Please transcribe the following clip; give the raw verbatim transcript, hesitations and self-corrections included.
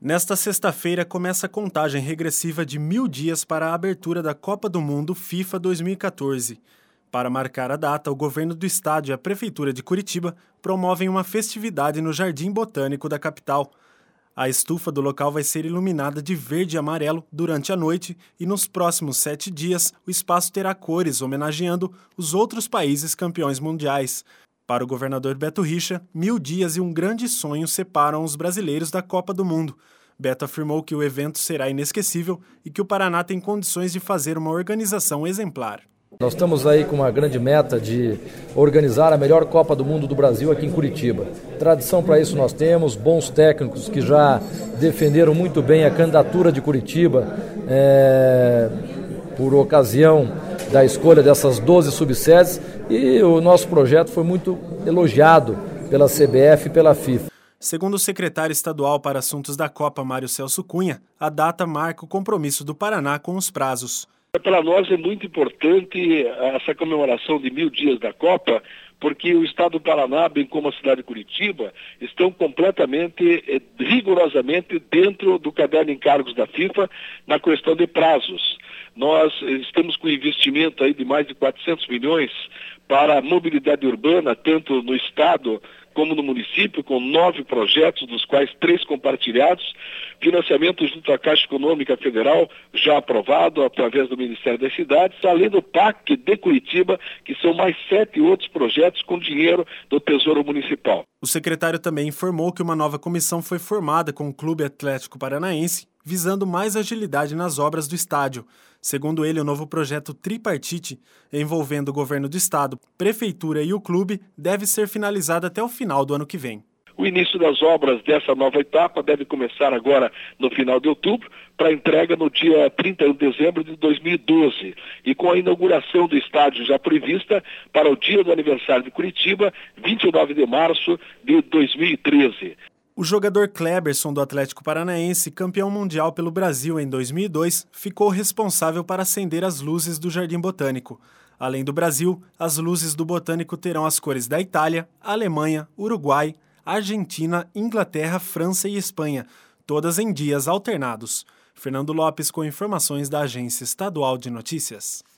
Nesta sexta-feira começa a contagem regressiva de mil dias para a abertura da Copa do Mundo FIFA dois mil e quatorze. Para marcar a data, o governo do estado e a Prefeitura de Curitiba promovem uma festividade no Jardim Botânico da capital. A estufa do local vai ser iluminada de verde e amarelo durante a noite e nos próximos sete dias o espaço terá cores homenageando os outros países campeões mundiais. Para o governador Beto Richa, mil dias e um grande sonho separam os brasileiros da Copa do Mundo. Beto afirmou que o evento será inesquecível e que o Paraná tem condições de fazer uma organização exemplar. Nós estamos aí com uma grande meta de organizar a melhor Copa do Mundo do Brasil aqui em Curitiba. Tradição para isso nós temos, bons técnicos que já defenderam muito bem a candidatura de Curitiba é, por ocasião da escolha dessas doze subsedes, e o nosso projeto foi muito elogiado pela C B F e pela FIFA. Segundo o secretário estadual para assuntos da Copa, Mário Celso Cunha, a data marca o compromisso do Paraná com os prazos. Para nós é muito importante essa comemoração de mil dias da Copa, porque o estado do Paraná, bem como a cidade de Curitiba, estão completamente, rigorosamente dentro do caderno de encargos da FIFA na questão de prazos. Nós estamos com investimento aí de mais de quatrocentos milhões para a mobilidade urbana, tanto no estado como no município, com nove projetos, dos quais três compartilhados, financiamento junto à Caixa Econômica Federal, já aprovado através do Ministério das Cidades, além do P A C de Curitiba, que são mais sete outros projetos com dinheiro do Tesouro Municipal. O secretário também informou que uma nova comissão foi formada com o Clube Atlético Paranaense, visando mais agilidade nas obras do estádio. Segundo ele, o novo projeto tripartite, envolvendo o governo do estado, prefeitura e o clube, deve ser finalizado até o final do ano que vem. O início das obras dessa nova etapa deve começar agora no final de outubro, para entrega no dia trinta e um de dezembro de dois mil e doze, e com a inauguração do estádio já prevista para o dia do aniversário de Curitiba, vinte e nove de março de dois mil e treze. O jogador Kleberson do Atlético Paranaense, campeão mundial pelo Brasil em dois mil e dois, ficou responsável para acender as luzes do Jardim Botânico. Além do Brasil, as luzes do Botânico terão as cores da Itália, Alemanha, Uruguai, Argentina, Inglaterra, França e Espanha, todas em dias alternados. Fernando Lopes com informações da Agência Estadual de Notícias.